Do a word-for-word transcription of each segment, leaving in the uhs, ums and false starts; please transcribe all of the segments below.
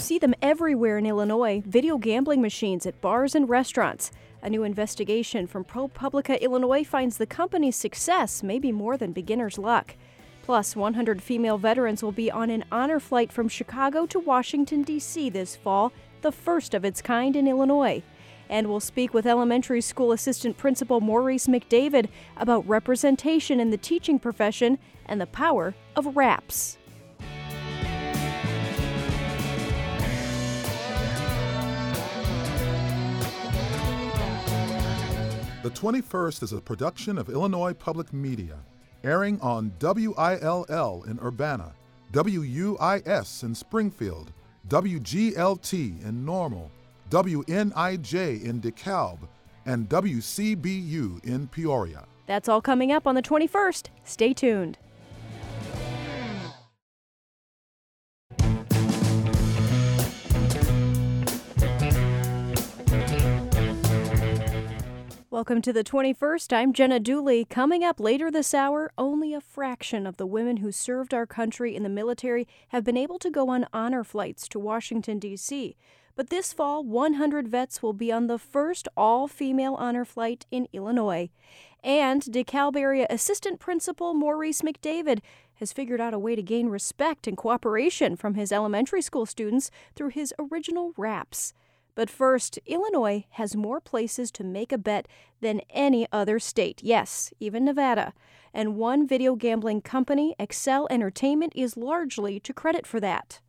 see them everywhere in Illinois, video gambling machines at bars and restaurants. A new investigation from ProPublica Illinois finds the company's success may be more than beginner's luck. Plus, one hundred female veterans will be on an honor flight from Chicago to Washington, D C this fall, the first of its kind in Illinois. And we'll speak with elementary school assistant principal Maurice McDavid about representation in the teaching profession and the power of RAPs. The twenty-first is a production of Illinois Public Media, airing on W I L L in Urbana, W U I S in Springfield, W G L T in Normal, W N I J in DeKalb, and W C B U in Peoria. That's all coming up on the twenty-first. Stay tuned. Welcome to the twenty-first. I'm Jenna Dooley. Coming up later this hour, only a fraction of the women who served our country in the military have been able to go on honor flights to Washington, D C But this fall, one hundred vets will be on the first all-female honor flight in Illinois. And DeKalb area Assistant Principal Maurice McDavid has figured out a way to gain respect and cooperation from his elementary school students through his original RAPs. But first, Illinois has more places to make a bet than any other state. Yes, even Nevada. And one video gambling company, Accel Entertainment, is largely to credit for that.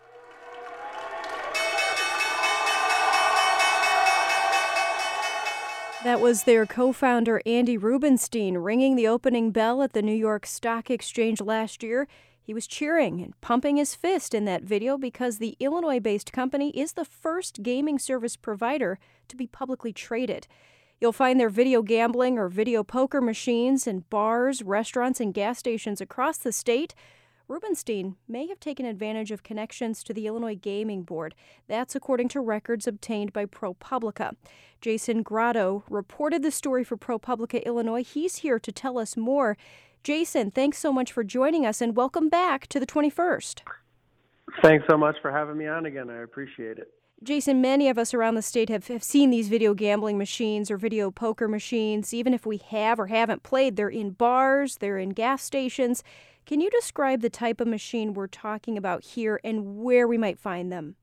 That was their co-founder Andy Rubenstein ringing the opening bell at the New York Stock Exchange last year. He was cheering and pumping his fist in that video because the Illinois-based company is the first gaming service provider to be publicly traded. You'll find their video gambling or video poker machines in bars, restaurants, and gas stations across the state. Rubenstein may have taken advantage of connections to the Illinois Gaming Board. That's according to records obtained by ProPublica. Jason Grotto reported the story for ProPublica Illinois. He's here to tell us more. Jason, thanks so much for joining us, and welcome back to the twenty-first. Thanks so much for having me on again. I appreciate it. Jason, many of us around the state have, have seen these video gambling machines or video poker machines. Even if we have or haven't played, they're in bars, they're in gas stations. Can you describe the type of machine we're talking about here and where we might find them?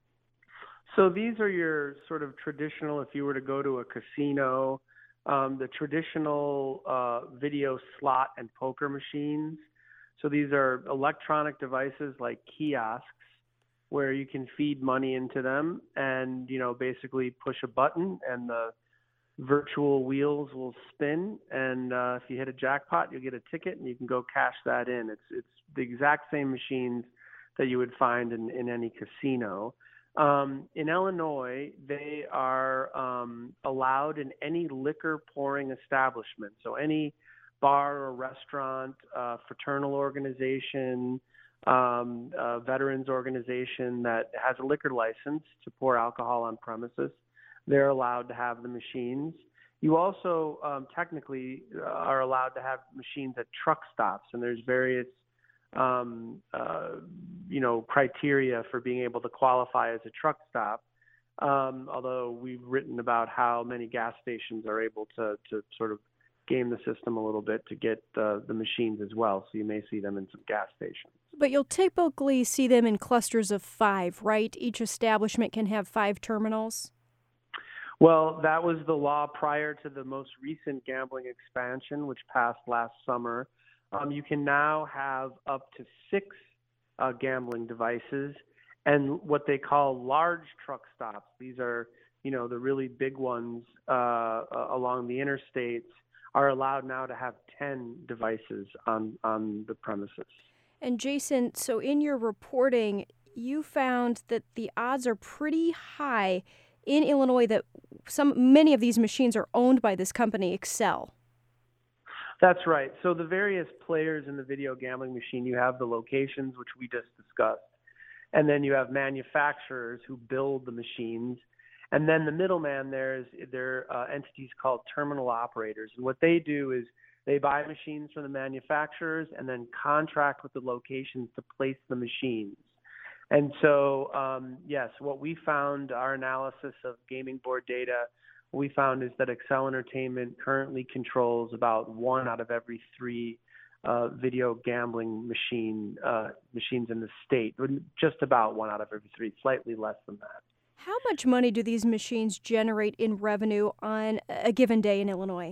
So these are your sort of traditional, if you were to go to a casino, Um, the traditional uh, video slot and poker machines. So these are electronic devices like kiosks where you can feed money into them and, you know, basically push a button and the virtual wheels will spin. And uh, if you hit a jackpot, you'll get a ticket and you can go cash that in. It's it's the exact same machines that you would find in, in any casino. Um, in Illinois, they are um, allowed in any liquor pouring establishment. So any bar or restaurant, uh, fraternal organization, um, uh, veterans organization that has a liquor license to pour alcohol on premises, they're allowed to have the machines. You also um, technically are allowed to have machines at truck stops, and there's various um, uh, you know, criteria for being able to qualify as a truck stop. Um, although we've written about how many gas stations are able to, to sort of game the system a little bit to get uh, the machines as well. So you may see them in some gas stations. But you'll typically see them in clusters of five, right? Each establishment can have five terminals? Well, that was the law prior to the most recent gambling expansion, which passed last summer. Um, you can now have up to six uh, gambling devices and what they call large truck stops. These are, you know, the really big ones uh, uh, along the interstates are allowed now to have ten devices on, on the premises. And Jason, so in your reporting, you found that the odds are pretty high in Illinois that some many of these machines are owned by this company, Accel. That's right. So the various players in the video gambling machine, you have the locations, which we just discussed, and then you have manufacturers who build the machines, and then the middleman there is there are uh, entities called terminal operators, and what they do is they buy machines from the manufacturers and then contract with the locations to place the machines. And so, um, yes, what we found, our analysis of gaming board data, what we found is that Accel Entertainment currently controls about one out of every three uh, video gambling machine uh, machines in the state. Just about one out of every three, slightly less than that. How much money do these machines generate in revenue on a given day in Illinois?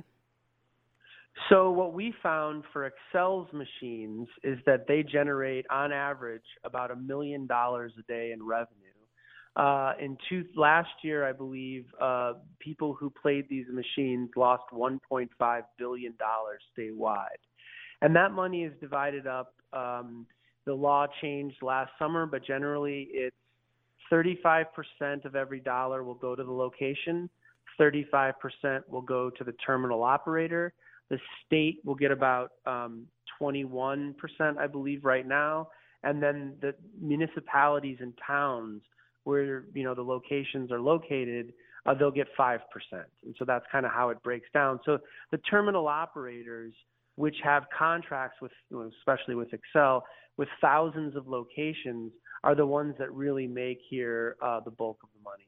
So what we found for Accel's machines is that they generate, on average, about a million dollars a day in revenue. Uh, in two, last year, I believe, uh, people who played these machines lost one point five billion dollars statewide. And that money is divided up. Um, the law changed last summer, but generally it's thirty-five percent of every dollar will go to the location, thirty-five percent will go to the terminal operator. The state will get about um, twenty-one percent, I believe, right now. And then the municipalities and towns where, you know, the locations are located, uh, they'll get five percent. And so that's kind of how it breaks down. So the terminal operators, which have contracts with, especially with Accel, with thousands of locations, are the ones that really make here uh, the bulk of the money.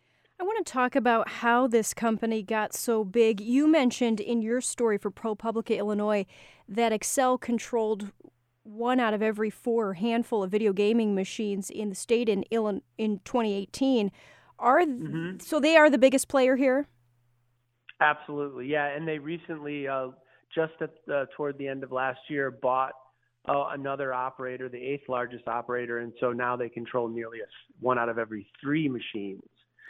I want to talk about how this company got so big. You mentioned in your story for ProPublica Illinois that Accel controlled one out of every four handful of video gaming machines in the state in Illinois in twenty eighteen. Are mm-hmm. So they are the biggest player here? Absolutely, yeah. And they recently, uh, just at, uh, toward the end of last year, bought uh, another operator, the eighth largest operator, and so now they control nearly a, one out of every three machines.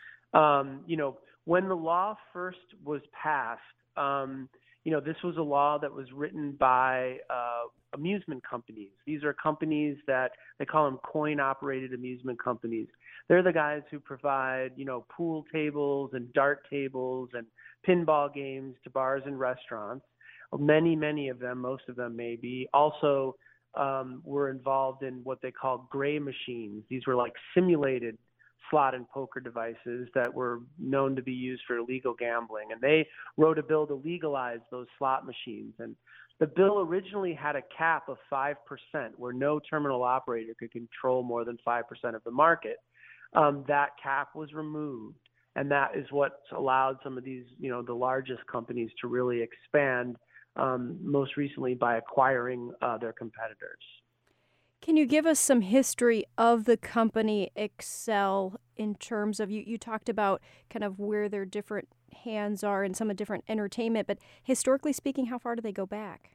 Um, you know, when the law first was passed, um, you know, this was a law that was written by uh, amusement companies. These are companies that they call them coin-operated amusement companies. They're the guys who provide, you know, pool tables and dart tables and pinball games to bars and restaurants. Many, many of them, most of them maybe, also um, were involved in what they call gray machines. These were like simulated slot and poker devices that were known to be used for illegal gambling. And they wrote a bill to legalize those slot machines. And the bill originally had a cap of five percent where no terminal operator could control more than five percent of the market. Um, that cap was removed. And that is what allowed some of these, you know, the largest companies to really expand, um, most recently by acquiring uh, their competitors. Can you give us some history of the company Accel in terms of, you, you talked about kind of where their different hands are and some of different entertainment, but historically speaking, how far do they go back?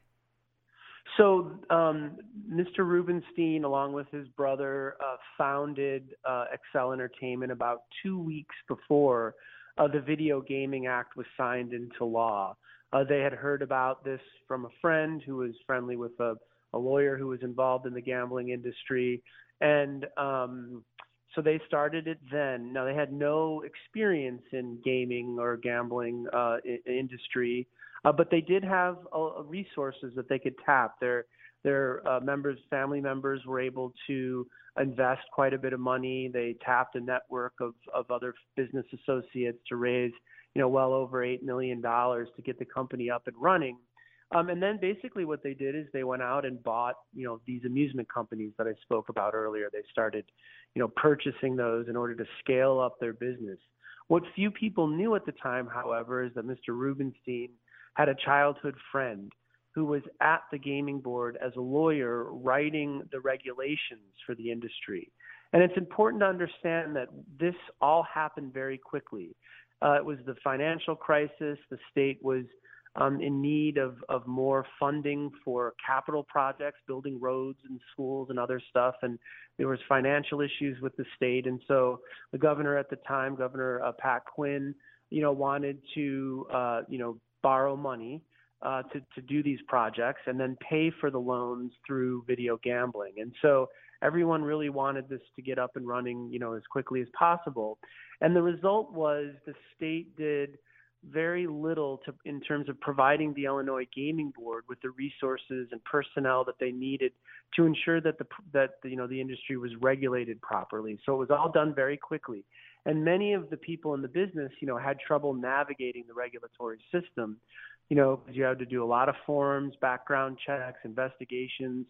So um, Mister Rubenstein, along with his brother, uh, founded uh, Accel Entertainment about two weeks before uh, the Video Gaming Act was signed into law. Uh, they had heard about this from a friend who was friendly with a a lawyer who was involved in the gambling industry. And um, so they started it then. Now, they had no experience in gaming or gambling uh, I- industry, uh, but they did have uh, resources that they could tap. Their, their uh, members, family members were able to invest quite a bit of money. They tapped a network of, of other business associates to raise, you know, well over eight million dollars to get the company up and running. Um, and then basically what they did is they went out and bought, you know, these amusement companies that I spoke about earlier. They started, you know, purchasing those in order to scale up their business. What few people knew at the time, however, is that Mister Rubenstein had a childhood friend who was at the gaming board as a lawyer writing the regulations for the industry. And it's important to understand that this all happened very quickly. Uh, it was the financial crisis. The state was Um, in need of, of more funding for capital projects, building roads and schools and other stuff. And there was financial issues with the state. And so the governor at the time, Governor uh, Pat Quinn, you know, wanted to, uh, you know, borrow money uh, to, to do these projects and then pay for the loans through video gambling. And so everyone really wanted this to get up and running, you know, as quickly as possible. And the result was the state did very little to, in terms of providing the Illinois Gaming Board with the resources and personnel that they needed to ensure that the that the, you know the industry was regulated properly. So it was all done very quickly, and many of the people in the business, you know, had trouble navigating the regulatory system, you know, because you had to do a lot of forms, background checks, investigations,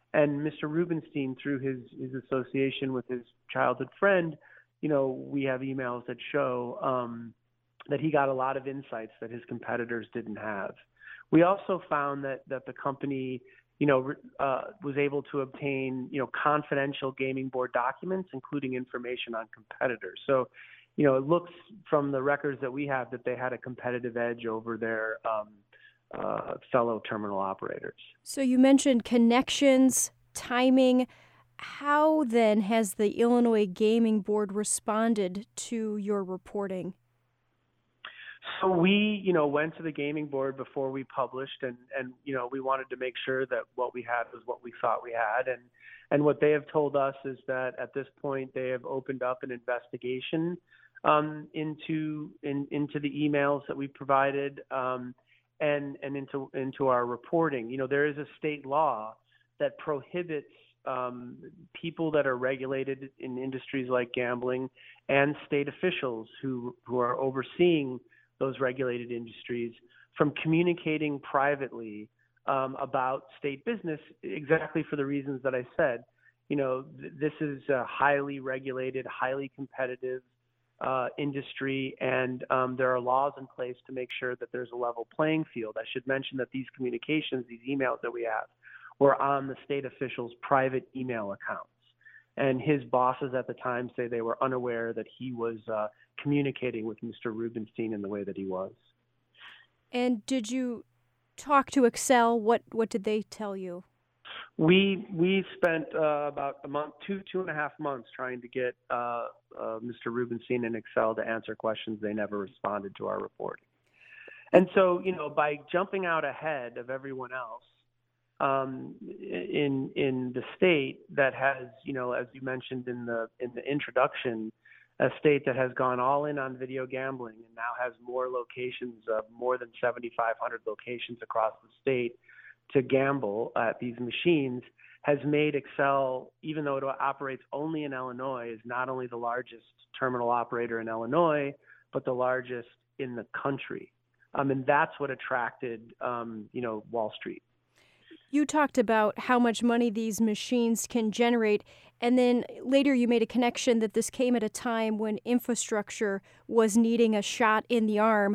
And Mister Rubenstein, through his, his association with his childhood friend, you know, we have emails that show um, that he got a lot of insights that his competitors didn't have. We also found that, that the company, you know, uh, was able to obtain, you know, confidential gaming board documents, including information on competitors. So, you know, it looks from the records that we have that they had a competitive edge over their um, uh, fellow terminal operators. So you mentioned connections, timing. How then has the Illinois Gaming Board responded to your reporting? So we, you know, went to the gaming board before we published, and, and you know, we wanted to make sure that what we had was what we thought we had. And, and what they have told us is that at this point they have opened up an investigation um, into in, into the emails that we provided um, and and into into our reporting. You know, there is a state law that prohibits um, people that are regulated in industries like gambling and state officials who who are overseeing those regulated industries from communicating privately um, about state business, exactly for the reasons that I said. You know, th- this is a highly regulated, highly competitive uh, industry, and um, there are laws in place to make sure that there's a level playing field. I should mention that these communications, these emails that we have, were on the state official's private email accounts. And his bosses at the time say they were unaware that he was uh, communicating with Mister Rubenstein in the way that he was. And did you talk to Accel? What what did they tell you? We we spent uh, about a month, two two and a half months trying to get uh, uh, Mister Rubenstein and Accel to answer questions. They never responded to our reporting. And so, you know, by jumping out ahead of everyone else, Um, in in the state that has, you know, as you mentioned in the in the introduction, a state that has gone all in on video gambling and now has more locations, uh, more than seventy-five hundred locations across the state to gamble at these machines, has made Accel, even though it operates only in Illinois, is not only the largest terminal operator in Illinois, but the largest in the country. Um, and that's what attracted, um, you know, Wall Street. You talked about how much money these machines can generate, and then later you made a connection that this came at a time when infrastructure was needing a shot in the arm.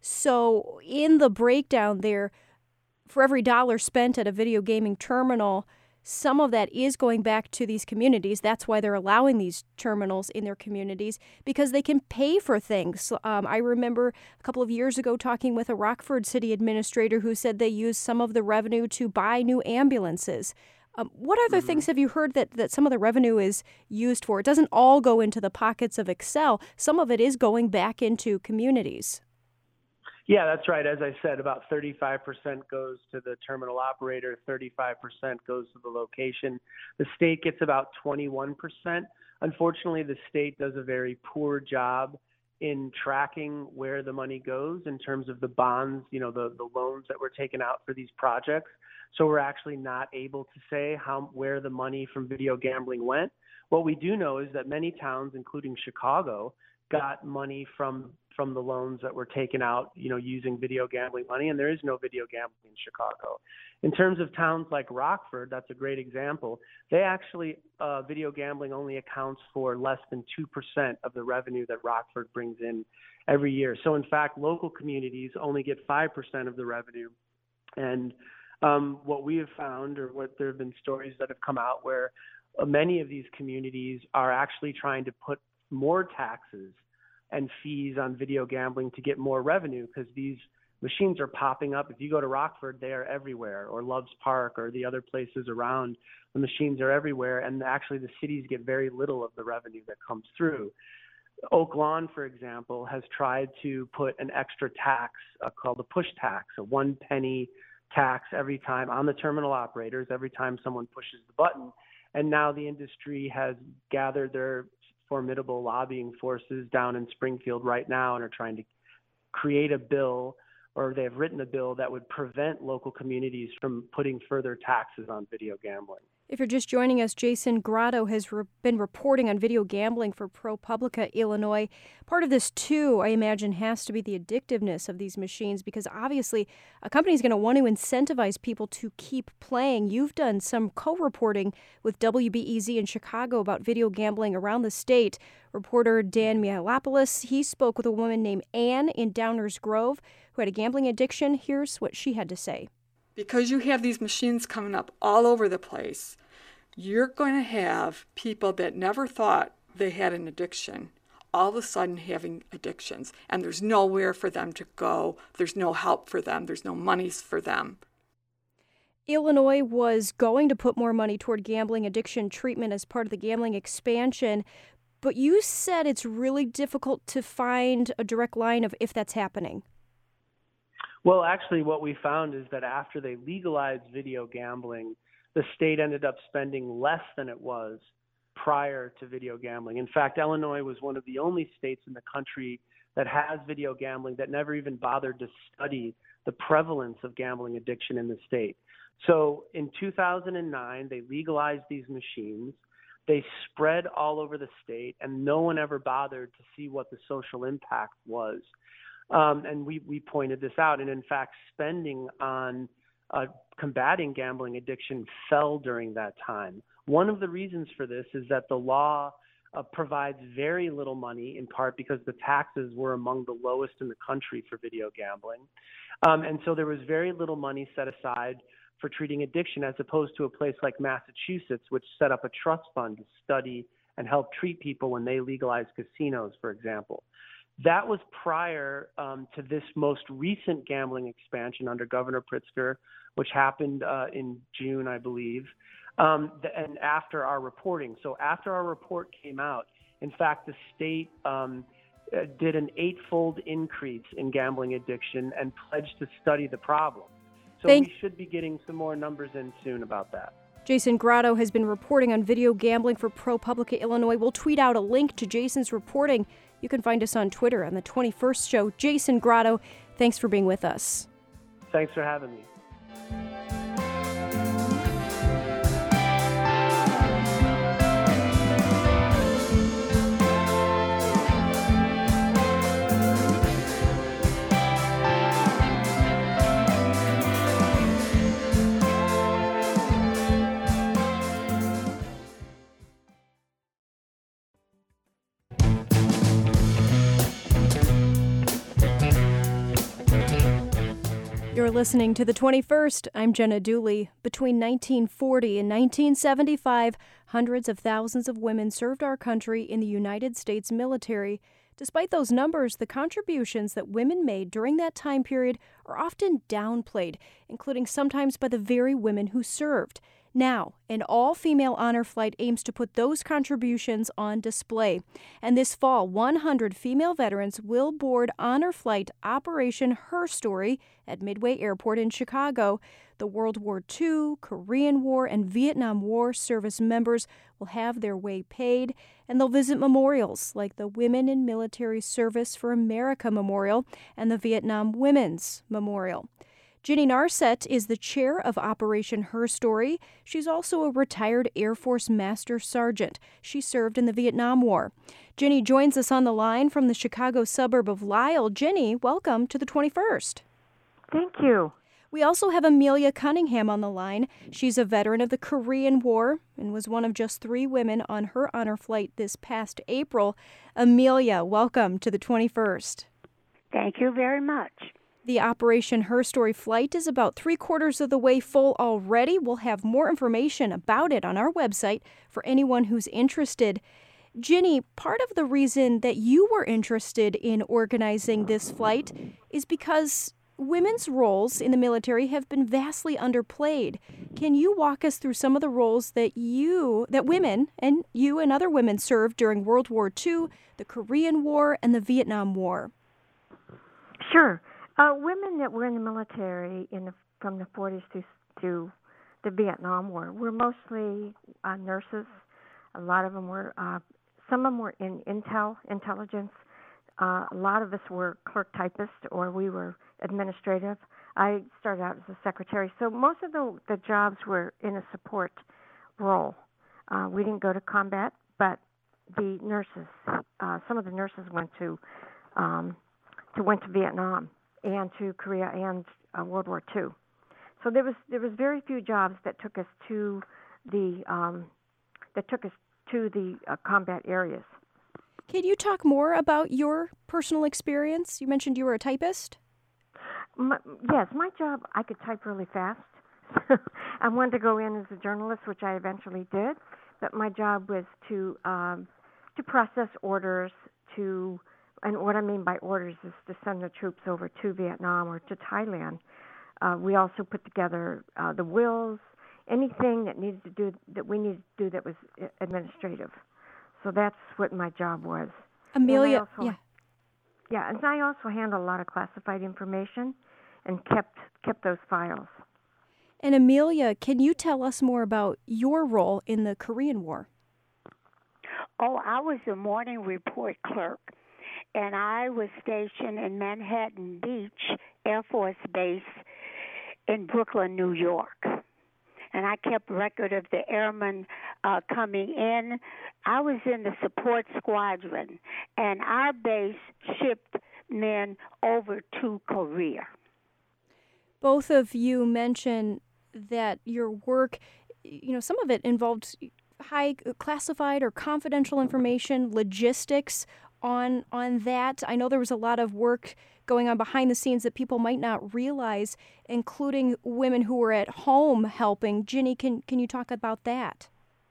So in the breakdown there, for every dollar spent at a video gaming terminal, some of that is going back to these communities. That's why they're allowing these terminals in their communities, because they can pay for things. Um, I remember a couple of years ago talking with a Rockford city administrator who said they used some of the revenue to buy new ambulances. Um, what other Mm-hmm. things have you heard that, that some of the revenue is used for? It doesn't all go into the pockets of Accel. Some of it is going back into communities. Yeah, that's right. As I said, about thirty-five percent goes to the terminal operator, thirty-five percent goes to the location. The state gets about twenty-one percent. Unfortunately, the state does a very poor job in tracking where the money goes in terms of the bonds, you know, the, the loans that were taken out for these projects. So we're actually not able to say how where the money from video gambling went. What we do know is that many towns, including Chicago, got money from from the loans that were taken out, you know, using video gambling money, and there is no video gambling in Chicago. In terms of towns like Rockford, that's a great example. They actually, uh, video gambling only accounts for less than two percent of the revenue that Rockford brings in every year. So in fact, local communities only get five percent of the revenue. And um, what we have found, or what there have been stories that have come out where uh, many of these communities are actually trying to put more taxes and fees on video gambling to get more revenue, because these machines are popping up. If you go to Rockford, they are everywhere, or Loves Park, or the other places around. The machines are everywhere, and actually the cities get very little of the revenue that comes through. Oak Lawn, for example, has tried to put an extra tax uh, called a push tax, a one penny tax every time on the terminal operators, every time someone pushes the button. And now the industry has gathered their formidable lobbying forces down in Springfield right now and are trying to create a bill, or they have written a bill that would prevent local communities from putting further taxes on video gambling. If you're just joining us, Jason Grotto has re- been reporting on video gambling for ProPublica Illinois. Part of this, too, I imagine, has to be the addictiveness of these machines, because obviously a company is going to want to incentivize people to keep playing. You've done some co-reporting with W B E Z in Chicago about video gambling around the state. Reporter Dan Mihalopoulos, he spoke with a woman named Ann in Downers Grove who had a gambling addiction. Here's what she had to say. Because you have these machines coming up all over the place, you're going to have people that never thought they had an addiction all of a sudden having addictions, and there's nowhere for them to go. There's no help for them. There's no monies for them. Illinois was going to put more money toward gambling addiction treatment as part of the gambling expansion, but you said it's really difficult to find a direct line of if that's happening. Well, actually, what we found is that after they legalized video gambling, the state ended up spending less than it was prior to video gambling. In fact, Illinois was one of the only states in the country that has video gambling that never even bothered to study the prevalence of gambling addiction in the state. So in two thousand nine, they legalized these machines. They spread all over the state, and no one ever bothered to see what the social impact was. Um, and we, we pointed this out. And in fact, spending on uh, combating gambling addiction fell during that time. One of the reasons for this is that the law uh, provides very little money, in part because the taxes were among the lowest in the country for video gambling. Um, and so there was very little money set aside for treating addiction, as opposed to a place like Massachusetts, which set up a trust fund to study and help treat people when they legalized casinos, for example. That was prior um, to this most recent gambling expansion under Governor Pritzker, which happened uh, in June, I believe, um, and after our reporting. So after our report came out, in fact, the state um, did an eightfold increase in gambling addiction and pledged to study the problem. So Thank- we should be getting some more numbers in soon about that. Jason Grotto has been reporting on video gambling for ProPublica Illinois. We'll tweet out a link to Jason's reporting. You can find us on Twitter on the twenty-first show. Jason Grotto, thanks for being with us. Thanks for having me. You're listening to The twenty-first. I'm Jenna Dooley. Between nineteen forty and nineteen seventy-five, hundreds of thousands of women served our country in the United States military. Despite those numbers, the contributions that women made during that time period are often downplayed, including sometimes by the very women who served. Now, an all-female honor flight aims to put those contributions on display. And this fall, one hundred female veterans will board Honor Flight Operation Her Story at Midway Airport in Chicago. The World War Two, Korean War, and Vietnam War service members will have their way paid, and they'll visit memorials like the Women in Military Service for America Memorial and the Vietnam Women's Memorial. Ginny Narset is the chair of Operation Her Story. She's also a retired Air Force Master Sergeant. She served in the Vietnam War. Ginny joins us on the line from the Chicago suburb of Lisle. Ginny, welcome to the twenty-first. Thank you. We also have Amelia Cunningham on the line. She's a veteran of the Korean War and was one of just three women on her honor flight this past April. Amelia, welcome to the twenty-first. Thank you very much. The Operation Her Story flight is about three quarters of the way full already. We'll have more information about it on our website for anyone who's interested. Ginny, part of the reason that you were interested in organizing this flight is because women's roles in the military have been vastly underplayed. Can you walk us through some of the roles that you, that women, and you and other women served during World War Two, the Korean War, and the Vietnam War? Sure. Uh, women that were in the military in the, from the forties to, to the Vietnam War were mostly uh, nurses. A lot of them were, uh, some of them were in intel, intelligence. Uh, a lot of us were clerk typists, or we were administrative. I started out as a secretary. So most of the, the jobs were in a support role. Uh, we didn't go to combat, but the nurses, uh, some of the nurses went to, um, to went to Vietnam and to Korea and uh, World War Two. So there was there was very few jobs that took us to the um, that took us to the uh, combat areas. Can you talk more about your personal experience? You mentioned you were a typist. My, yes, my job, I could type really fast. I wanted to go in as a journalist, which I eventually did, but my job was to um, to process orders, to, and what I mean by orders is to send the troops over to Vietnam or to Thailand. Uh, we also put together uh, the wills, anything that needed to do that we needed to do that was administrative. So that's what my job was. Amelia, also, yeah. Yeah, and I also handled a lot of classified information and kept kept those files. And Amelia, can you tell us more about your role in the Korean War? Oh, I was a morning report clerk, and I was stationed in Manhattan Beach Air Force Base in Brooklyn, New York. And I kept record of the airmen uh, coming in. I was in the support squadron, and our base shipped men over to Korea. Both of you mentioned that your work, you know, some of it involved high classified or confidential information, logistics on on that. I know there was a lot of work going on behind the scenes that people might not realize, including women who were at home helping. Ginny, can can you talk about that?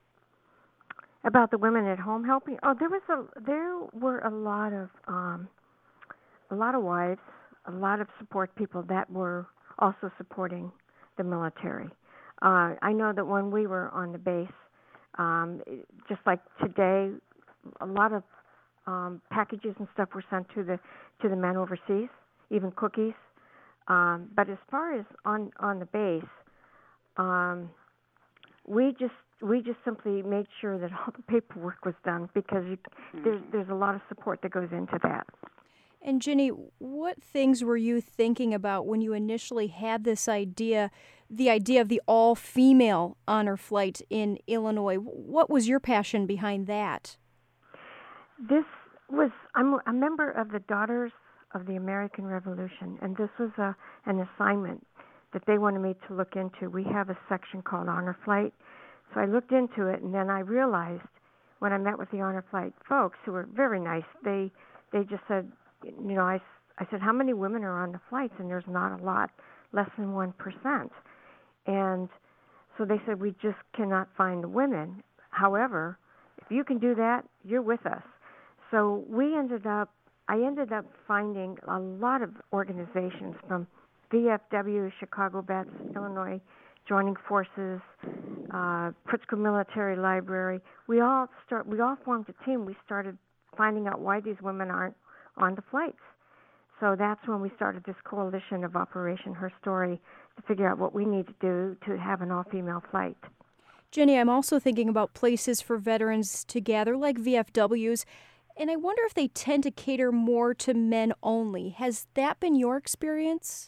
About the women at home helping? Oh, there was a there were a lot of um, a lot of wives, a lot of support people that were also supporting the military. Uh, I know that when we were on the base, um, just like today, a lot of um, packages and stuff were sent to the to the men overseas, even cookies. Um, but as far as on on the base, um, we just we just simply made sure that all the paperwork was done because you, mm-hmm. there's there's a lot of support that goes into that. And Ginny, what things were you thinking about when you initially had this idea, the idea of the all-female honor flight in Illinois? What was your passion behind that? This was, I'm a member of the Daughters of the American Revolution, and this was a, an assignment that they wanted me to look into. We have a section called Honor Flight. So I looked into it, and then I realized when I met with the Honor Flight folks, who were very nice, they they just said, you know, I, I said, how many women are on the flights? And there's not a lot, less than one percent. And so they said, we just cannot find the women. However, if you can do that, you're with us. So we ended up, I ended up finding a lot of organizations from V F W, Chicago Vets, Illinois Joining Forces, uh, Pritzker Military Library. We all start. We all formed a team. We started finding out why these women aren't on the flights. So that's when we started this coalition of Operation Her Story to figure out what we need to do to have an all-female flight. Ginny, I'm also thinking about places for veterans to gather, like V F Ws, and I wonder if they tend to cater more to men only. Has that been your experience?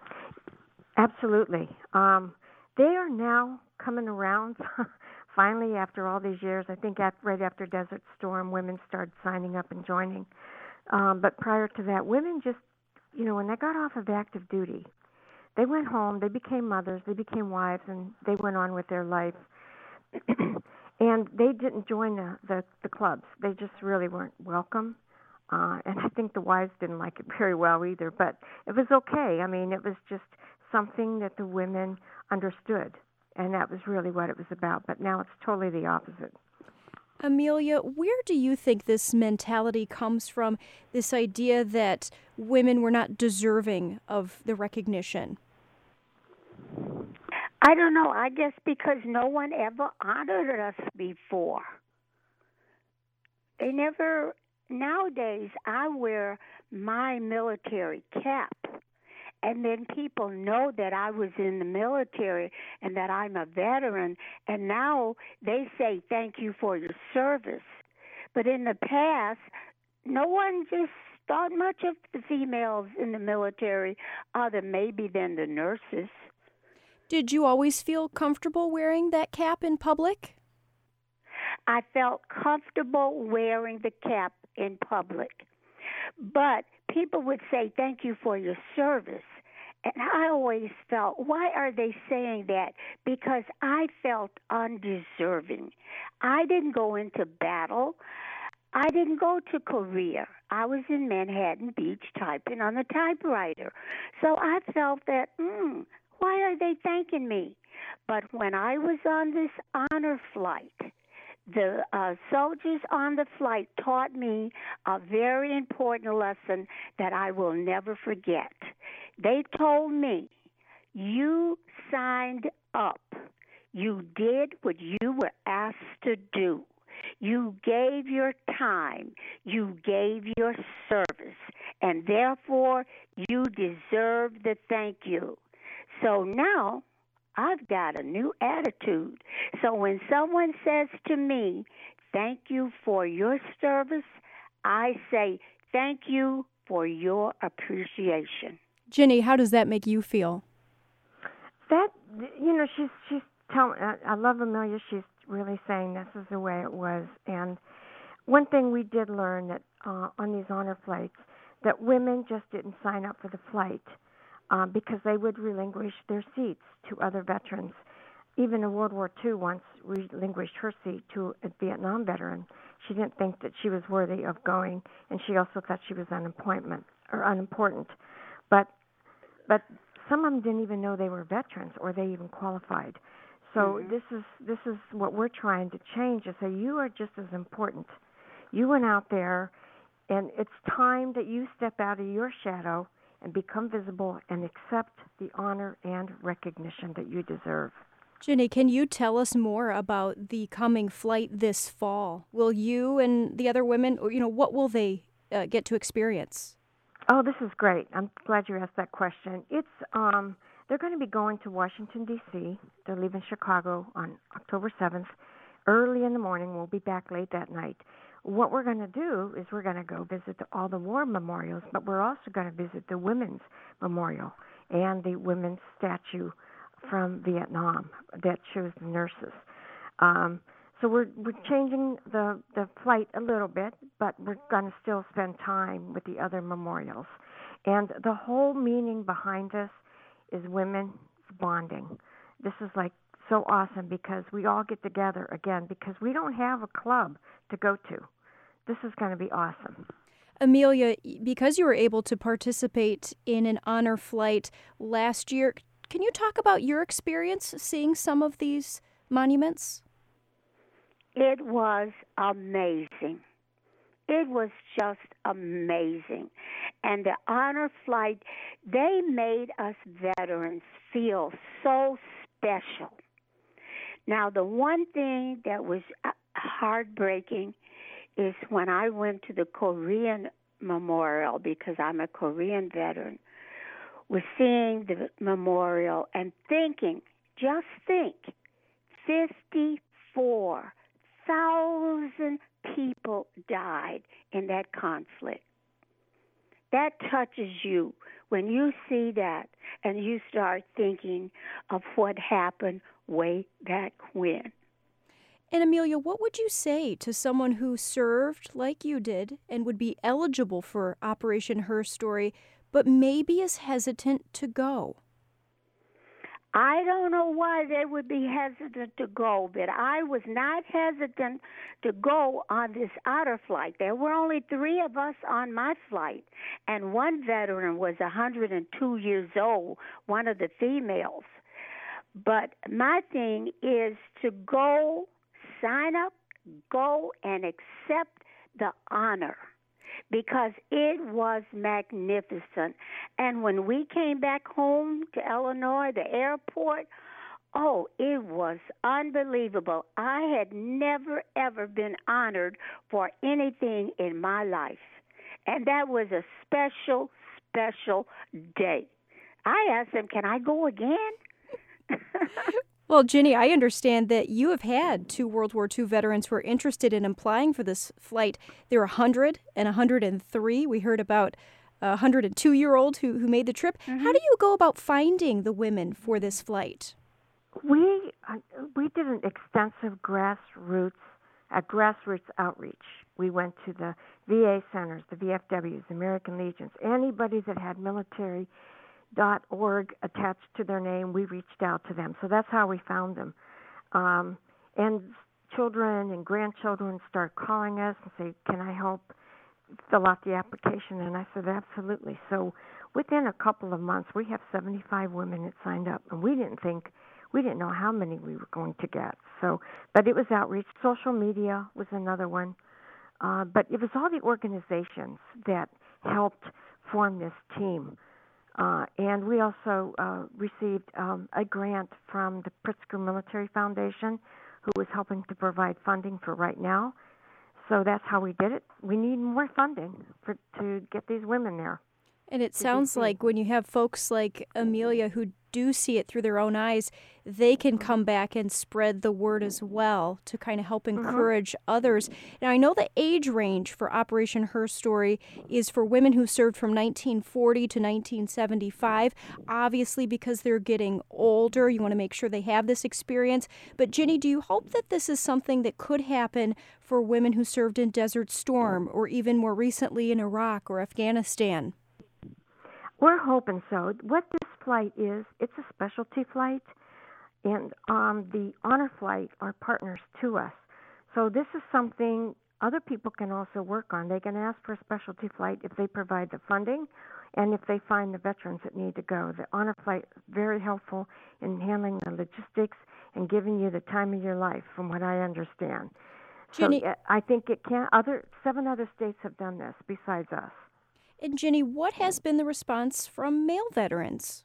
Absolutely. Um, they are now coming around. Finally, after all these years, I think at, right after Desert Storm, women started signing up and joining. Um, but prior to that, women just, you know, when they got off of active duty, they went home, they became mothers, they became wives, and they went on with their life. And they didn't join the, the, the clubs. They just really weren't welcome. Uh, and I think the wives didn't like it very well either. But it was okay. I mean, it was just something that the women understood. And that was really what it was about. But now it's totally the opposite. Amelia, where do you think this mentality comes from, this idea that women were not deserving of the recognition? I don't know. I guess because no one ever honored us before. They never, nowadays, I wear my military cap. And then people know that I was in the military and that I'm a veteran. And now they say, thank you for your service. But in the past, no one just thought much of the females in the military other maybe than the nurses. Did you always feel comfortable wearing that cap in public? I felt comfortable wearing the cap in public. But people would say, thank you for your service. And I always felt, why are they saying that? Because I felt undeserving. I didn't go into battle. I didn't go to Korea. I was in Manhattan Beach typing on the typewriter. So I felt that, hmm, why are they thanking me? But when I was on this honor flight, the uh, soldiers on the flight taught me a very important lesson that I will never forget. They told me, you signed up. You did what you were asked to do. You gave your time. You gave your service. And therefore, you deserve the thank you. So now, I've got a new attitude. So when someone says to me, thank you for your service, I say, thank you for your appreciation. Jenny, how does that make you feel? That, you know, she's, she's telling, I, I love Amelia. She's really saying this is the way it was. And one thing we did learn that uh, on these honor flights, that women just didn't sign up for the flight. Um, because they would relinquish their seats to other veterans. Even in World War Two, once relinquished her seat to a Vietnam veteran. She didn't think that she was worthy of going, and she also thought she was unimportant. Or unimportant. But but some of them didn't even know they were veterans or they even qualified. So mm-hmm. this is this is what we're trying to change. Is say you are just as important. You went out there, and it's time that you step out of your shadow and become visible and accept the honor and recognition that you deserve. Jenny, can you tell us more about the coming flight this fall? Will you and the other women, or you know, what will they uh, get to experience? Oh, this is great. I'm glad you asked that question. It's um, they're going to be going to Washington, D C They're leaving Chicago on October seventh, early in the morning. We'll be back late that night. What we're going to do is we're going to go visit the, all the war memorials, but we're also going to visit the Women's Memorial and the Women's Statue from Vietnam that shows the nurses. Um, so we're we're changing the, the flight a little bit, but we're going to still spend time with the other memorials. And the whole meaning behind this is women's bonding. This is like so awesome because we all get together again because we don't have a club to go to. This is going to be awesome. Amelia, because you were able to participate in an honor flight last year, can you talk about your experience seeing some of these monuments? It was amazing. It was just amazing. And the honor flight, they made us veterans feel so special. Now, the one thing that was heartbreaking is when I went to the Korean memorial, because I'm a Korean veteran, was seeing the memorial and thinking, just think, fifty-four thousand people died in that conflict. That touches you when you see that and you start thinking of what happened way back when. And Amelia, what would you say to someone who served like you did and would be eligible for Operation Her Story, but maybe is hesitant to go? I don't know why they would be hesitant to go, but I was not hesitant to go on this honor flight. There were only three of us on my flight, and one veteran was one hundred two years old, one of the females. But my thing is to go, sign up, go and accept the honor, because it was magnificent. And when we came back home to Illinois, the airport, oh, it was unbelievable. I had never, ever been honored for anything in my life. And that was a special, special day. I asked them, can I go again? Well, Jenny, I understand that you have had two World War Two veterans who are interested in applying for this flight. There are one hundred and one hundred three. We heard about a one hundred two-year-old who, who made the trip. Mm-hmm. How do you go about finding the women for this flight? We uh, we did an extensive grassroots uh, grassroots outreach. We went to the V A centers, the V F Ws, American Legions, anybody that had military dot org attached to their name. We reached out to them. So that's how we found them. Um, and children and grandchildren start calling us and say, "Can I help fill out the application?" And I said, "Absolutely." So within a couple of months, we have seventy-five women that signed up, and we didn't think. We didn't know how many we were going to get. So, but it was outreach. Social media was another one. Uh, but it was all the organizations that helped form this team. Uh, and we also uh, received um, a grant from the Pritzker Military Foundation, who was helping to provide funding for right now. So that's how we did it. We need more funding for, to get these women there. And it sounds like when you have folks like Amelia who do see it through their own eyes, they can come back and spread the word as well to kind of help encourage mm-hmm. others. Now, I know the age range for Operation Her Story is for women who served from nineteen forty to nineteen seventy-five. Obviously, because they're getting older, you want to make sure they have this experience. But, Ginny, do you hope that this is something that could happen for women who served in Desert Storm or even more recently in Iraq or Afghanistan? We're hoping so. What this flight is, it's a specialty flight, and um, the honor flight are partners to us. So this is something other people can also work on. They can ask for a specialty flight if they provide the funding and if they find the veterans that need to go. The honor flight is very helpful in handling the logistics and giving you the time of your life, from what I understand. Ginny, so I think it can. Other seven other states have done this besides us. And Ginny, what has been the response from male veterans?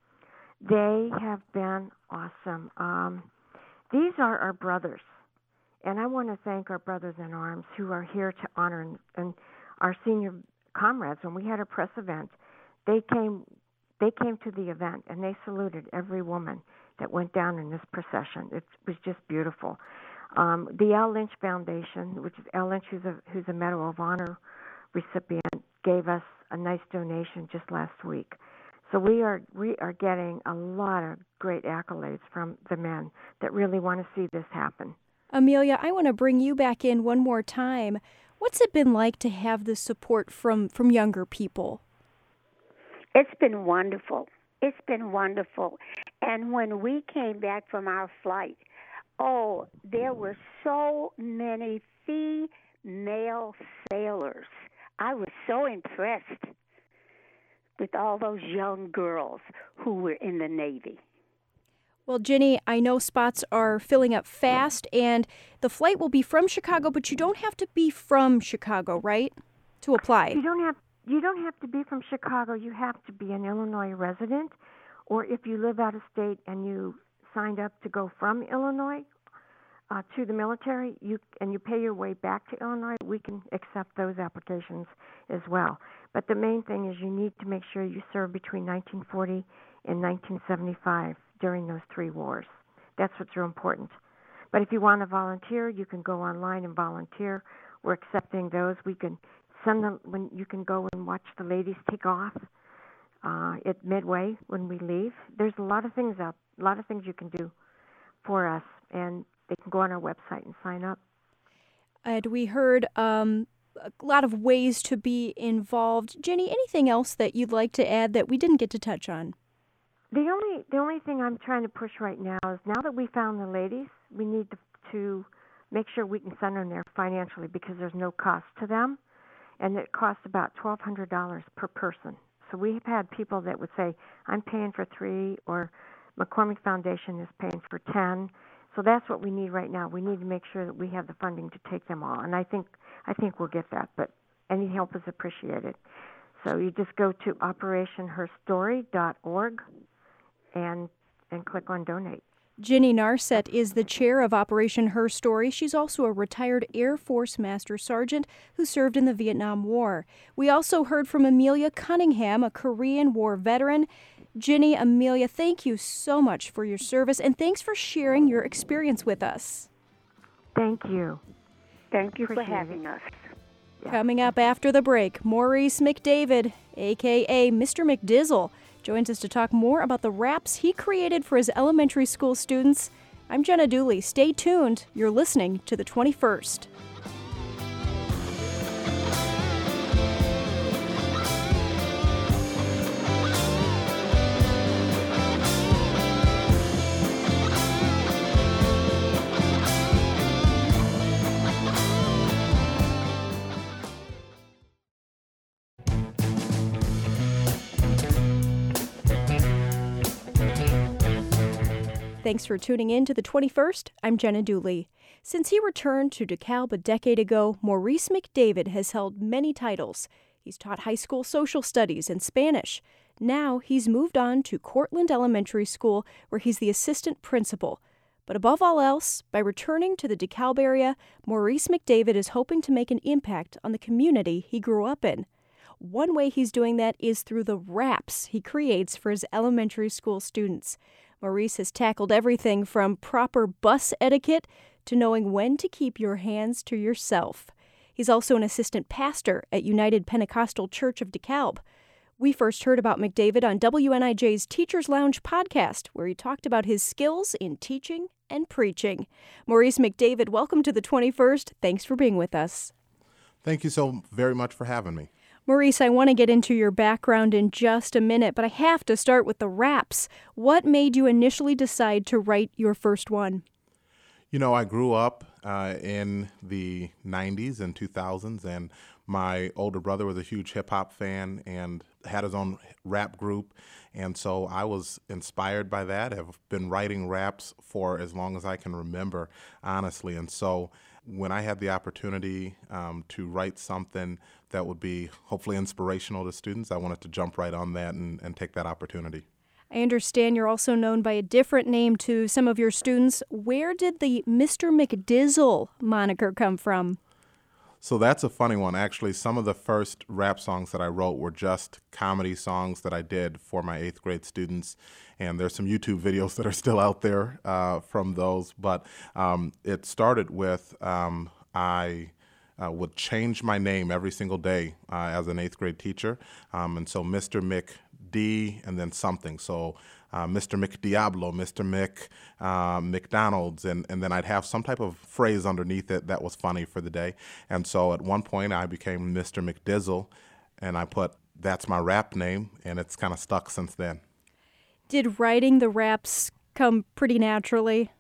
They have been awesome. Um, these are our brothers, and I want to thank our brothers in arms who are here to honor and, and our senior comrades. When we had a press event, they came. They came to the event and they saluted every woman that went down in this procession. It was just beautiful. Um, the Al Lynch Foundation, which is Al Lynch, who's a who's a Medal of Honor recipient, gave us a nice donation just last week. So we are we are getting a lot of great accolades from the men that really want to see this happen. Amelia, I want to bring you back in one more time. What's it been like to have this support from, from younger people? It's been wonderful. It's been wonderful. And when we came back from our flight, oh, there were so many female sailors. I was so impressed with all those young girls who were in the Navy. Well, Ginny, I know spots are filling up fast, and the flight will be from Chicago, but you don't have to be from Chicago, right, to apply? You don't have you don't have to be from Chicago. You have to be an Illinois resident, or if you live out of state and you signed up to go from Illinois Uh, to the military, you and you pay your way back to Illinois, we can accept those applications as well. But the main thing is you need to make sure you serve between nineteen forty and nineteen seventy-five during those three wars. That's what's real important. But if you want to volunteer, you can go online and volunteer. We're accepting those. We can send them when you can go and watch the ladies take off uh, at Midway when we leave. There's a lot of things out, a lot of things you can do for us, and they can go on our website and sign up. And we heard um, a lot of ways to be involved. Ginny, anything else that you'd like to add that we didn't get to touch on? The only the only thing I'm trying to push right now is now that we found the ladies, we need to, to make sure we can send them there financially because there's no cost to them, and it costs about twelve hundred dollars per person. So we've had people that would say, I'm paying for three, or McCormick Foundation is paying for ten. So that's what we need right now. We need to make sure that we have the funding to take them all, and I think I think we'll get that. But any help is appreciated. So you just go to operation her story dot org and and click on donate. Ginny Narset is the chair of Operation Her Story. She's also a retired Air Force Master Sergeant who served in the Vietnam War. We also heard from Amelia Cunningham, a Korean War veteran. Ginny, Amelia, thank you so much for your service, and thanks for sharing your experience with us. Thank you. Thank you Appreciate for having it. us. Yeah. Coming up after the break, Maurice McDavid, a k a. Mister McDizzle, joins us to talk more about the raps he created for his elementary school students. I'm Jenna Dooley. Stay tuned. You're listening to the twenty-first. Thanks for tuning in to the twenty-first. I'm Jenna Dooley. Since he returned to DeKalb a decade ago, Maurice McDavid has held many titles. He's taught high school social studies and Spanish. Now he's moved on to Cortland Elementary School, where he's the assistant principal. But above all else, by returning to the DeKalb area, Maurice McDavid is hoping to make an impact on the community he grew up in. One way he's doing that is through the raps he creates for his elementary school students. Maurice has tackled everything from proper bus etiquette to knowing when to keep your hands to yourself. He's also an assistant pastor at United Pentecostal Church of DeKalb. We first heard about McDavid on W N I J's Teacher's Lounge podcast, where he talked about his skills in teaching and preaching. Maurice McDavid, welcome to the twenty-first. Thanks for being with us. Thank you so very much for having me. Maurice, I want to get into your background in just a minute, but I have to start with the raps. What made you initially decide to write your first one? You know, I grew up uh, in the nineties and two thousands, and my older brother was a huge hip-hop fan and had his own rap group, and so I was inspired by that. I've been writing raps for as long as I can remember, honestly, and so when I had the opportunity um, to write something that would be hopefully inspirational to students, I wanted to jump right on that and, and take that opportunity. I understand you're also known by a different name to some of your students. Where did the Mister McDizzle moniker come from? So that's a funny one. Actually, some of the first rap songs that I wrote were just comedy songs that I did for my eighth grade students. And there's some YouTube videos that are still out there uh, from those. But um, it started with um, I uh, would change my name every single day uh, as an eighth grade teacher. Um, and so Mister McD and then something. So uh, Mister McDiablo, Mister Mc uh, McDonald's, and, and then I'd have some type of phrase underneath it that was funny for the day. And so at one point I became Mister McDizzle, and I put, that's my rap name, and it's kind of stuck since then. Did writing the raps come pretty naturally?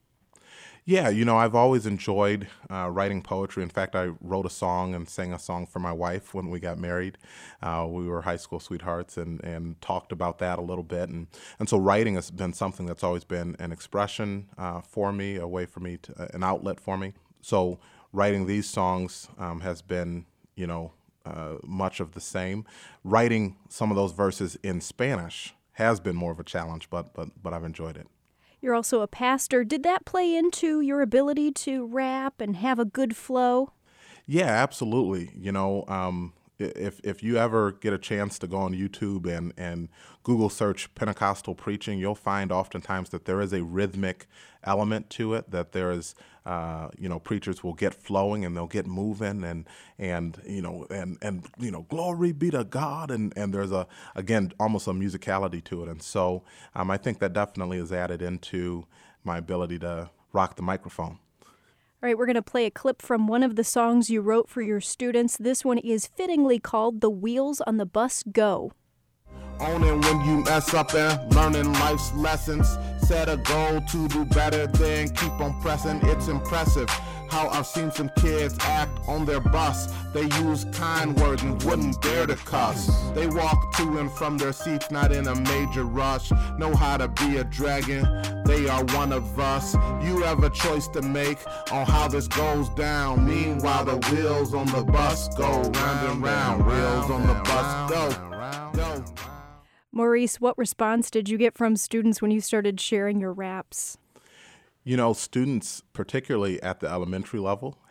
Yeah, you know, I've always enjoyed uh, writing poetry. In fact, I wrote a song and sang a song for my wife when we got married. Uh, we were high school sweethearts and, and talked about that a little bit. And, and so writing has been something that's always been an expression uh, for me, a way for me, to, uh, an outlet for me. So writing these songs um, has been, you know, uh, much of the same. Writing some of those verses in Spanish has been more of a challenge, but but but I've enjoyed it. You're also a pastor. Did that play into your ability to rap and have a good flow? Yeah, absolutely. You know, um, if if you ever get a chance to go on YouTube and, and Google search Pentecostal preaching, you'll find oftentimes that there is a rhythmic element to it, that there is, uh, you know, preachers will get flowing and they'll get moving and, and you know, and, and you know, glory be to God, and, and there's, a again, almost a musicality to it. And so um, I think that definitely is added into my ability to rock the microphone. All right, we're going to play a clip from one of the songs you wrote for your students. This one is fittingly called The Wheels on the Bus Go. Owning when you mess up and learning life's lessons. Set a goal to do better, then keep on pressing. It's impressive how I've seen some kids act on their bus. They use kind words and wouldn't dare to cuss. They walk to and from their seats, not in a major rush. Know how to be a dragon, they are one of us. You have a choice to make on how this goes down. Meanwhile, the wheels on the bus go round and round. Wheels on the bus go, go. Maurice, what response did you get from students when you started sharing your raps? You know, students, particularly at the elementary level,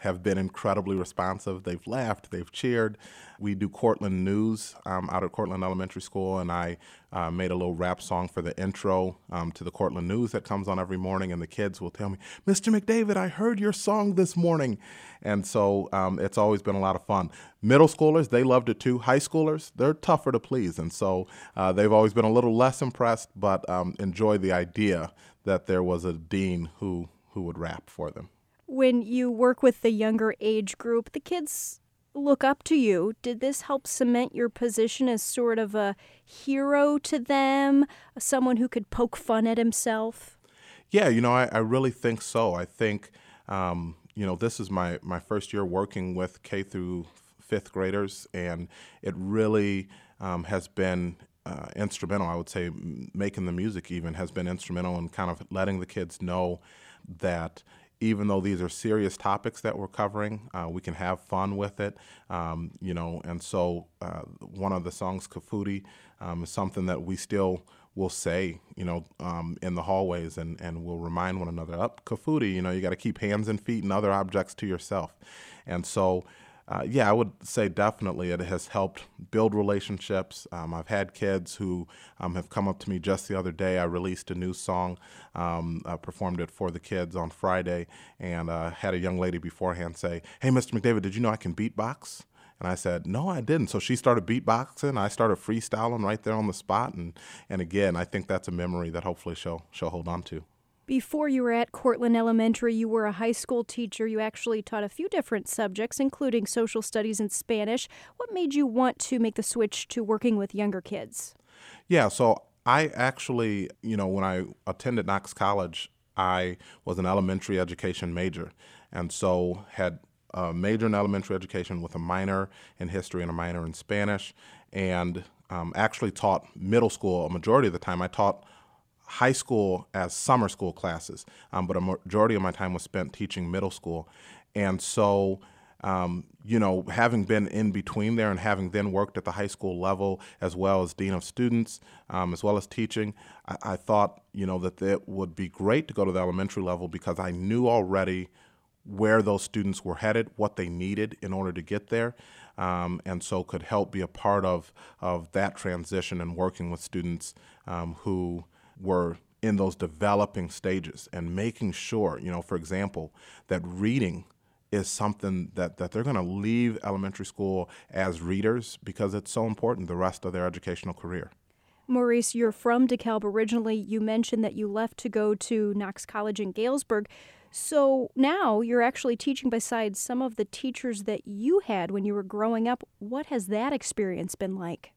have been incredibly responsive. They've laughed, they've cheered. We do Cortland News um, out at Cortland Elementary School, and I uh, made a little rap song for the intro um, to the Cortland News that comes on every morning, and the kids will tell me, Mister McDavid, I heard your song this morning. And so um, it's always been a lot of fun. Middle schoolers, they loved it too. High schoolers, they're tougher to please, and so uh, they've always been a little less impressed, but um, enjoy the idea that there was a dean who, who would rap for them. When you work with the younger age group, the kids look up to you. Did this help cement your position as sort of a hero to them, someone who could poke fun at himself? Yeah, you know, I, I really think so. I think, um, you know, this is my, my first year working with K through fifth graders, and it really um, has been uh, instrumental, I would say, making the music even has been instrumental in kind of letting the kids know that even though these are serious topics that we're covering, uh, we can have fun with it, um, you know, and so uh, one of the songs, Kafudi, um, is something that we still will say, you know, um, in the hallways, and, and we'll remind one another, up, oh, Kafudi, you know, you got to keep hands and feet and other objects to yourself. And so, Uh, yeah, I would say definitely it has helped build relationships. Um, I've had kids who um, have come up to me just the other day. I released a new song, um, I performed it for the kids on Friday, and uh, had a young lady beforehand say, hey, Mister McDavid, did you know I can beatbox? And I said, no, I didn't. So she started beatboxing. I started freestyling right there on the spot. And, and again, I think that's a memory that hopefully she'll, she'll hold on to. Before you were at Cortland Elementary, you were a high school teacher. You actually taught a few different subjects, including social studies and Spanish. What made you want to make the switch to working with younger kids? Yeah, so I actually, you know, when I attended Knox College, I was an elementary education major, and so had a major in elementary education with a minor in history and a minor in Spanish, and um, actually taught middle school a majority of the time. I taught high school as summer school classes, um, but a majority of my time was spent teaching middle school. And so, um, you know, having been in between there and having then worked at the high school level as well as dean of students, um, as well as teaching, I, I thought, you know, that it would be great to go to the elementary level because I knew already where those students were headed, what they needed in order to get there, um, and so could help be a part of, of that transition and working with students um, who were in those developing stages and making sure, you know, for example, that reading is something that, that they're going to leave elementary school as readers because it's so important the rest of their educational career. Maurice, you're from DeKalb originally. You mentioned that you left to go to Knox College in Galesburg. So now you're actually teaching beside some of the teachers that you had when you were growing up. What has that experience been like?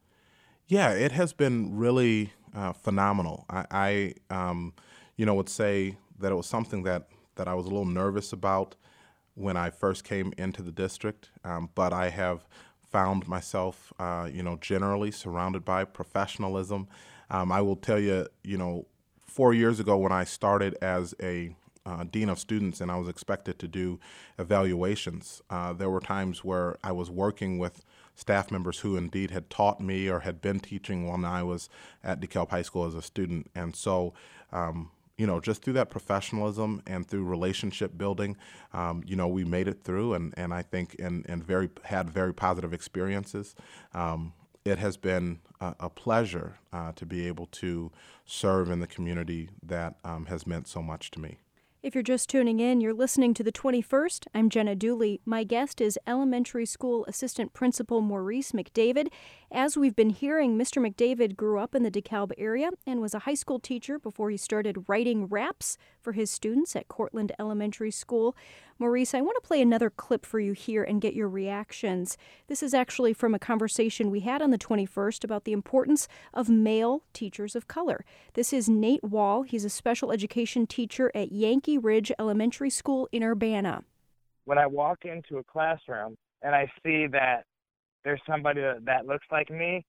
Yeah, it has been really uh, phenomenal. I, I um, you know, would say that it was something that, that I was a little nervous about when I first came into the district, um, but I have found myself, uh, you know, generally surrounded by professionalism. Um, I will tell you, you know, four years ago when I started as a uh, dean of students and I was expected to do evaluations, uh, there were times where I was working with staff members who indeed had taught me or had been teaching when I was at DeKalb High School as a student. And so, um, you know, just through that professionalism and through relationship building, um, you know, we made it through and, and I think and, and very had very positive experiences. Um, it has been a, a pleasure uh, to be able to serve in the community that um, has meant so much to me. If you're just tuning in, you're listening to The twenty-first. I'm Jenna Dooley. My guest is Elementary School Assistant Principal Maurice McDavid. As we've been hearing, Mister McDavid grew up in the DeKalb area and was a high school teacher before he started writing raps for his students at Cortland Elementary School. Maurice, I want to play another clip for you here and get your reactions. This is actually from a conversation we had on the twenty-first about the importance of male teachers of color. This is Nate Wall. He's a special education teacher at Yankee Ridge Elementary School in Urbana. When I walk into a classroom and I see that there's somebody that, that looks like me,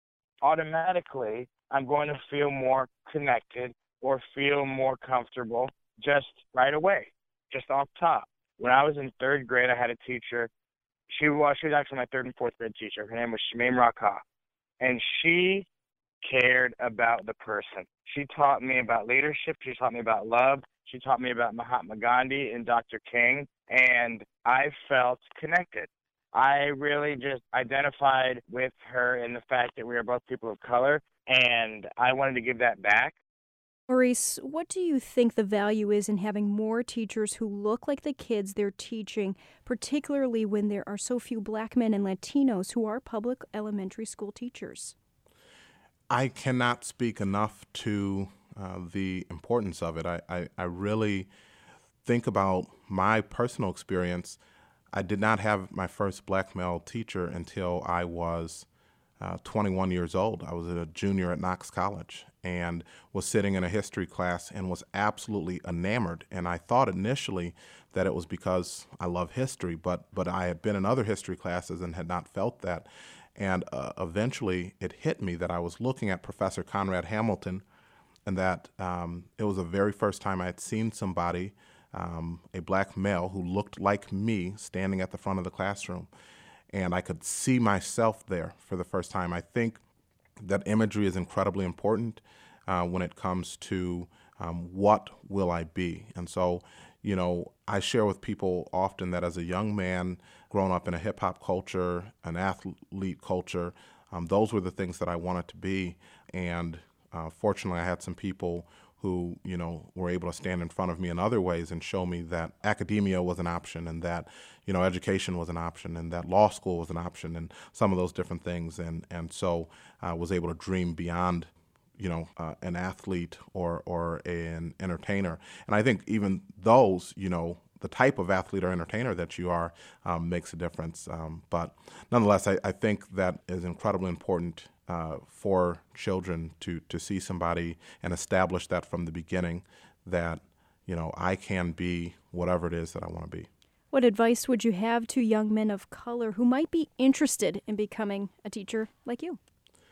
automatically I'm going to feel more connected or feel more comfortable just right away, just off top. When I was in third grade, I had a teacher. She was, she was actually my third and fourth grade teacher. Her name was Shemaim Rakah, and she cared about the person. She taught me about leadership. She taught me about love. She taught me about Mahatma Gandhi and Doctor King, and I felt connected. I really just identified with her in the fact that we are both people of color, and I wanted to give that back. Maurice, what do you think the value is in having more teachers who look like the kids they're teaching, particularly when there are so few black men and Latinos who are public elementary school teachers? I cannot speak enough to uh, the importance of it. I, I, I really think about my personal experience. I did not have my first black male teacher until I was uh, twenty-one years old. I was a junior at Knox College and was sitting in a history class and was absolutely enamored. And I thought initially that it was because I love history, but but I had been in other history classes and had not felt that. And uh, eventually it hit me that I was looking at Professor Conrad Hamilton, and that um, it was the very first time I had seen somebody, um, a black male who looked like me, standing at the front of the classroom. And I could see myself there for the first time. I think that imagery is incredibly important uh, when it comes to um, what will I be. And so, you know, I share with people often that as a young man growing up in a hip-hop culture, an athlete culture, um, those were the things that I wanted to be. And uh, fortunately, I had some people who, you know, were able to stand in front of me in other ways and show me that academia was an option, and that, you know, education was an option, and that law school was an option, and some of those different things. And, and so I was able to dream beyond, you know, uh, an athlete or, or an entertainer. And I think even those, you know, the type of athlete or entertainer that you are um, makes a difference. Um, but nonetheless, I, I think that is incredibly important uh, for children to, to see somebody and establish that from the beginning, that, you know, I can be whatever it is that I want to be. What advice would you have to young men of color who might be interested in becoming a teacher like you?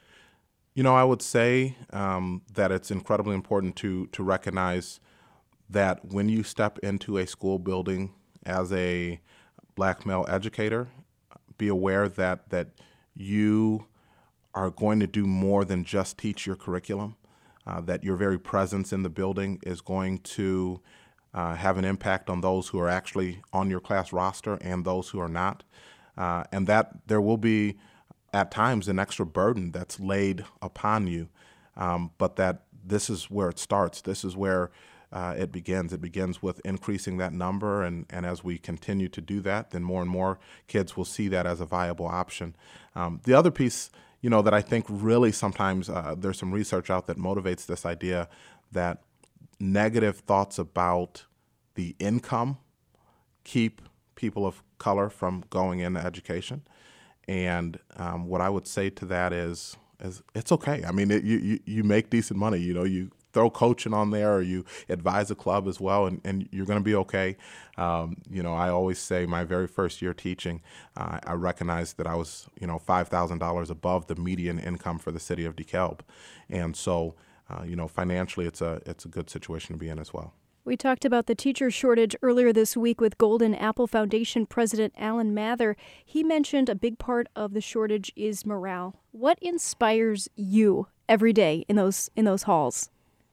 You know, I would say um, that it's incredibly important to to recognize that when you step into a school building as a black male educator, be aware that that you are going to do more than just teach your curriculum, uh, that your very presence in the building is going to uh, have an impact on those who are actually on your class roster and those who are not, uh, and that there will be at times an extra burden that's laid upon you, um, but that this is where it starts. This is where uh, it begins. It begins with increasing that number, and, and as we continue to do that, then more and more kids will see that as a viable option. Um, the other piece, you know, that I think really sometimes uh, there's some research out that motivates this idea that negative thoughts about the income keep people of color from going into education. And um, what I would say to that is, is it's okay. I mean, it, you, you you make decent money. You know, you throw coaching on there, or you advise a club as well, and, and you're going to be okay. Um, you know, I always say my very first year teaching, uh, I recognized that I was, you know, five thousand dollars above the median income for the city of DeKalb. And so, uh, you know, financially, it's a it's a good situation to be in as well. We talked about the teacher shortage earlier this week with Golden Apple Foundation President Alan Mather. He mentioned a big part of the shortage is morale. What inspires you every day in those in those halls?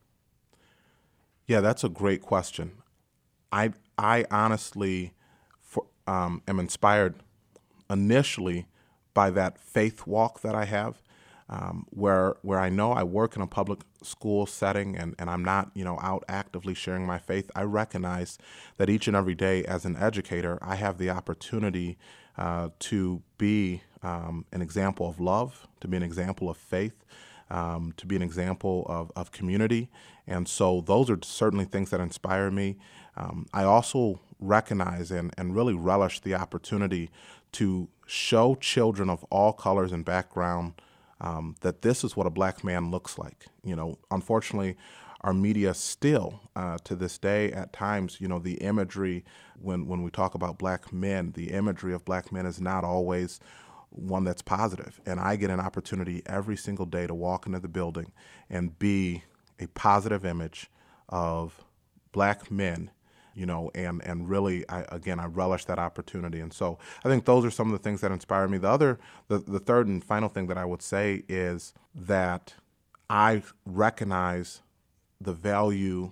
Yeah, that's a great question. I I honestly for, um, am inspired initially by that faith walk that I have. Um, where where I know I work in a public school setting and, and I'm not, you know, out actively sharing my faith, I recognize that each and every day as an educator, I have the opportunity uh, to be um, an example of love, to be an example of faith, um, to be an example of, of community. And so those are certainly things that inspire me. Um, I also recognize and, and really relish the opportunity to show children of all colors and background Um, that this is what a black man looks like. You know, unfortunately, our media still, uh, to this day, at times, you know, the imagery, when, when we talk about black men, the imagery of black men is not always one that's positive. And I get an opportunity every single day to walk into the building and be a positive image of black men, you know, and, and really, I, again, I relish that opportunity. And so I think those are some of the things that inspire me. The other, the, the third and final thing that I would say is that I recognize the value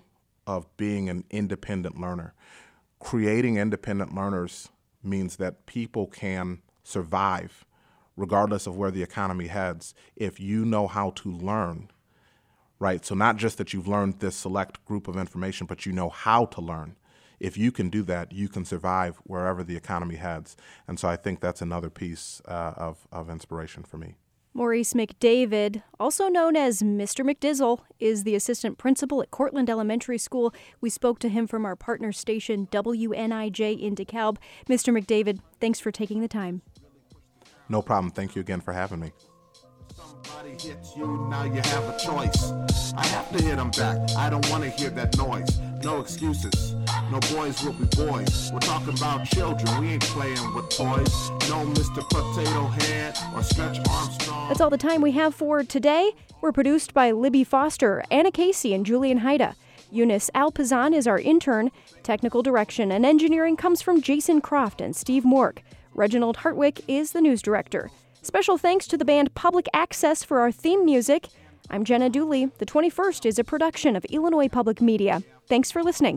of being an independent learner. Creating independent learners means that people can survive regardless of where the economy heads if you know how to learn, right? So not just that you've learned this select group of information, but you know how to learn. If you can do that, you can survive wherever the economy heads. And so I think that's another piece uh, of, of inspiration for me. Maurice McDavid, also known as Mister McDizzle, is the assistant principal at Cortland Elementary School. We spoke to him from our partner station, W N I J in DeKalb. Mister McDavid, thanks for taking the time. No problem. Thank you again for having me. Somebody hits you, now you have a choice. I have to hit them back. I don't want to hear that noise. No excuses. No boys will be boys. We're talking about children. We ain't playing with toys. No Mister Potato Head or Stretch Armstrong. That's all the time we have for today. We're produced by Libby Foster, Anna Casey, and Julian Haida. Eunice Alpizan is our intern. Technical direction and engineering comes from Jason Croft and Steve Mork. Reginald Hartwick is the news director. Special thanks to the band Public Access for our theme music. I'm Jenna Dooley. The twenty-first is a production of Illinois Public Media. Thanks for listening.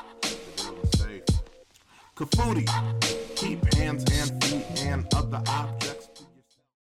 Kafuti, keep hands and feet and other objects.